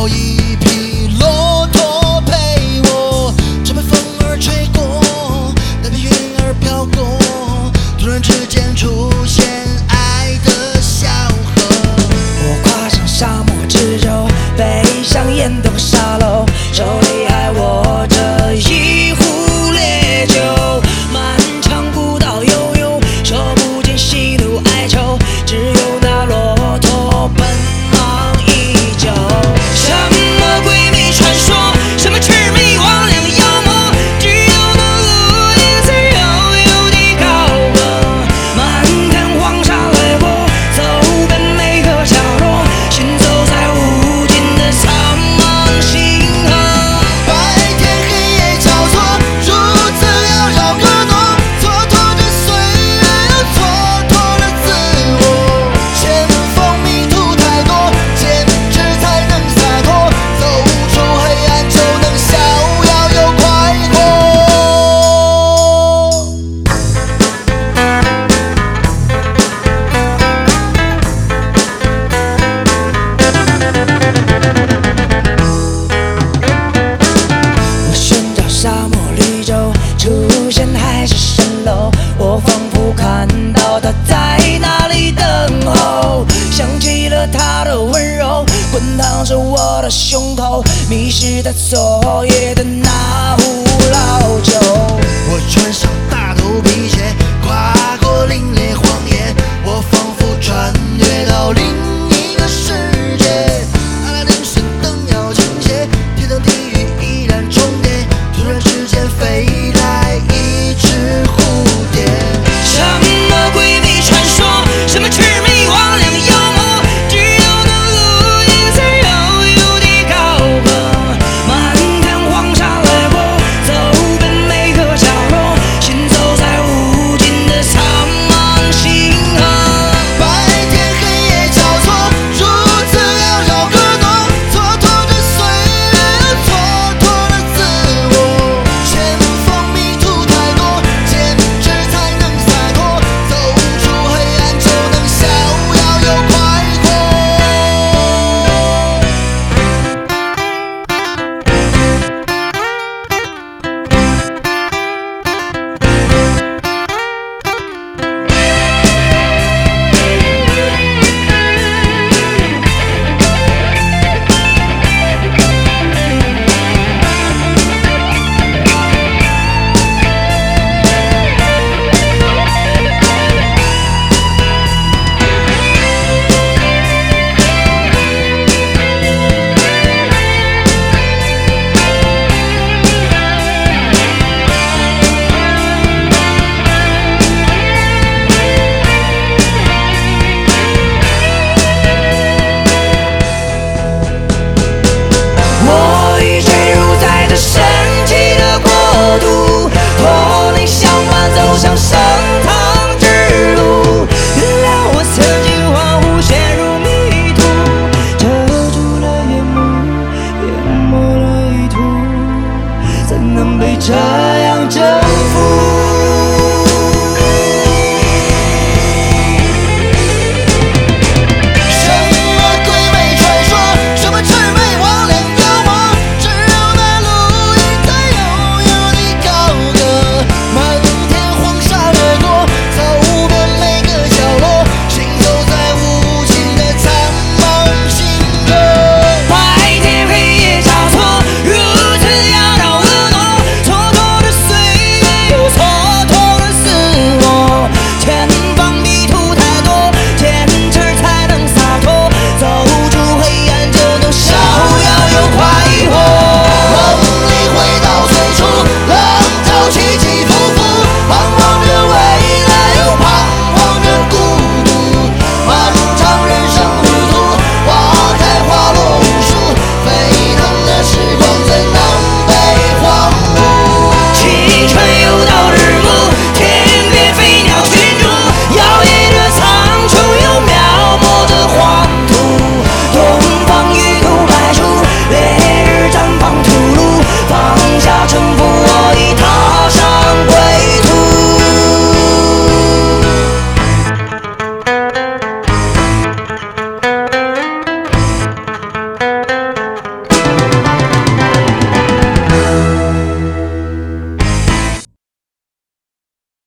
要一匹骆驼陪我，这被风儿吹过，那片云儿飘过，突然之间出现爱的小河。 我跨上沙漠之舟，背上烟斗和沙漏，手里还握着一壶烈酒。漫长古道悠悠，说不尽喜怒哀愁，只有那骆驼奔忙依旧。什么鬼魅传说，什么魑魅魍魉妖魔，只有那无尽自悠的高歌，漫看黄沙掠过，走遍每个角落，行走在无尽的苍茫星河。 白天黑夜交错，如此缭绕可诺，蹉跎着岁月，又蹉跎了自我。前方迷途太多，坚持才能洒脱，走出黑暗就能逍遥又快活。 我寻找沙漠绿洲，出现还是蜃楼，我仿佛看到他在那里等候，想起了他的温柔，滚烫着我的胸口，迷失在昨夜的那壶老酒。 我穿上